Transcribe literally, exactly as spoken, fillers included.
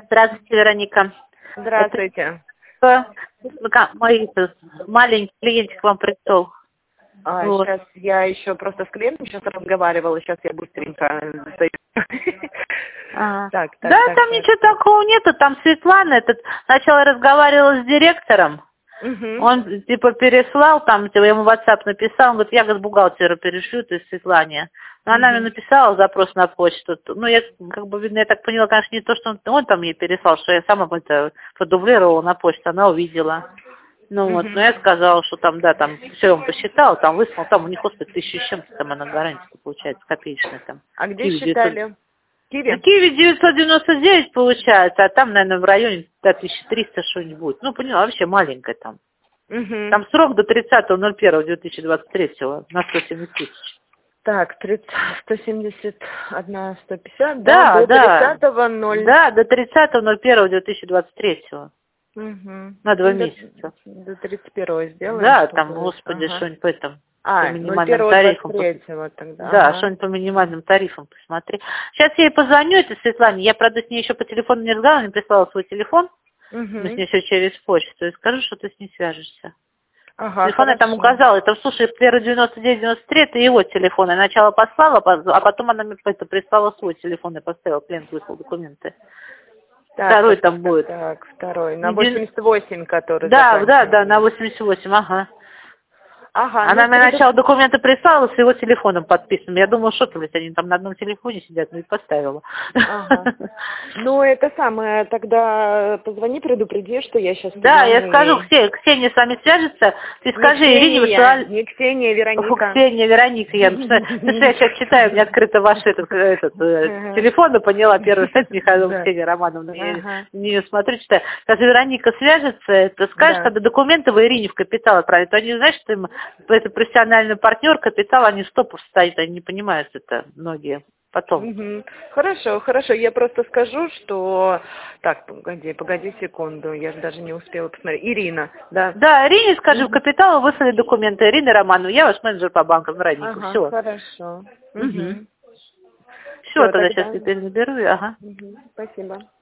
Здравствуйте, Вероника. Здравствуйте. Это мой маленький клиентик к вам пришел. А, Вот. Сейчас я еще просто с клиентом сейчас разговаривала, сейчас я быстренько сдаю. А. Так, так, Да, так, там так. ничего такого нету, там Светлана, этот, сначала разговаривала с директором, Мгм. он типа переслал, там, типа, я ему в WhatsApp написал, он говорит, я говорит, бухгалтеру перешлю, то есть Светлане. Но она мне Мгм. написала запрос на почту. Ну, я, как бы, видно, я так поняла, конечно, не то, что он, он там ей переслал, что я сама это продублировала на почту, она увидела. Ну вот, но Мгм. я сказала, что там, да, там, все он посчитал, там выслал, там у них, господи, тысячу с чем-то там она гарантия получается, копеечная там. А где Киви девятьсот. считали? На Киви? Киеве девятьсот девяносто девять получается, а там, наверное, в районе до тысячи триста что-нибудь будет. Ну, поняла, вообще маленькая там. Угу. Там срок до тридцатого ноль первого две тысячи двадцать третьего на сто семьдесят тысяч. Так, тридцать, сто семьдесят один, сто пятьдесят, Да, да, до да. тридцатого ноль. Да, до тридцатого ноль первого две тысячи двадцать третьего. Угу. На два Ну, до, месяца. до тридцать первого сделаем. Да, чтобы там, было. господи, Ага. что-нибудь по этому, по А, минимальным тарифам. ноль первого двадцать третьего тогда. Да, Ага. что-нибудь по минимальным тарифам посмотри. Сейчас я ей позвоню, это Светлане. Я, правда, с ней еще по телефону не разговаривала, не прислала свой телефон. Мы с Угу. ней все через почту. И скажу, что ты с ней свяжешься. Ага, Телефон я там хорошо. указала. Это, слушай, первый девяносто девять девяносто три, это его телефон. Я сначала послала, а потом она мне это прислала свой телефон. Я поставила, клиент выслал документы. Так, Второй так, там так, будет. так, второй. На Не дев- восемьдесят восемь, который Да, да, да, на заканчивается. восемьдесят восемь, ага. Ага, Она ну мне приду... сначала документы прислала с его телефоном подписанным. Я думала, что то они там на одном телефоне сидят, ну и поставила. Ага. Ну, это самое, тогда позвони, предупреди, что я сейчас Да, я позвоню скажу, ей. Ксе- Ксения с вами свяжется. Ты Не скажи, Ирине Ксения, высылали... не Ксения, Фу, Вероника. Ксения, Вероника, я, потому что я сейчас читаю, у меня открыто ваш этот, этот э, Ага. телефон, и поняла первый сайт Михаила Да. Ксения Романовна. Я Ага. не смотрю, читаю. Сейчас Вероника свяжется, это скажет, Да. когда документы вы Ирине в капитал отправят, то они знают, что им это профессиональный партнер, капитал, они в стопор стоят, они не понимают это многие. Потом. Мгм. Хорошо, хорошо. Я просто скажу, что... Так, погоди, погоди секунду. Я же даже не успела посмотреть. Ирина, да? Да, Ирине скажи, в Мгм. капитал выслали документы. Ирина Романовна, я ваш менеджер по банкам, Вероника. Ага, Все. хорошо. Угу. Угу. Все, Все, тогда сейчас тогда. теперь наберу, и ага. Мгм. Спасибо.